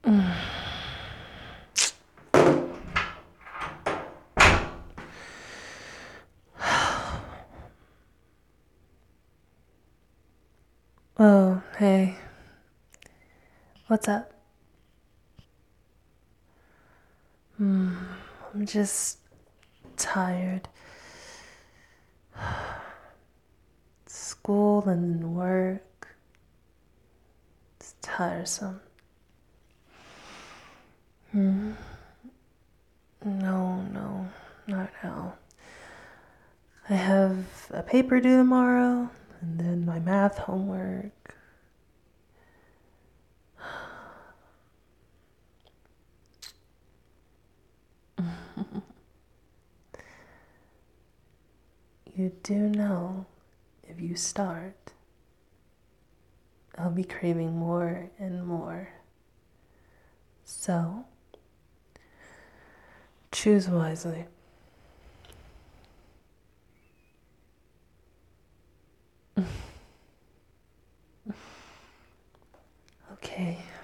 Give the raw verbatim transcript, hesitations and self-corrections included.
Oh, hey. What's up? Hmm, I'm just tired. School and work. It's tiresome. Hmm. No, no, not now. I have a paper due tomorrow, and then my math homework. You do know if you start, I'll be craving more and more. So, choose wisely. Okay.